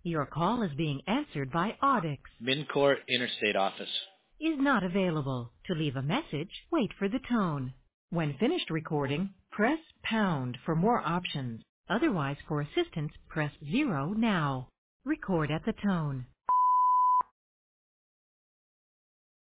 Your call is being answered by Audix. Mincourt Interstate Office. Is not available. To leave a message, wait for the tone. When finished recording, press pound for more options. Otherwise, for assistance, press 0 now. Record at the tone.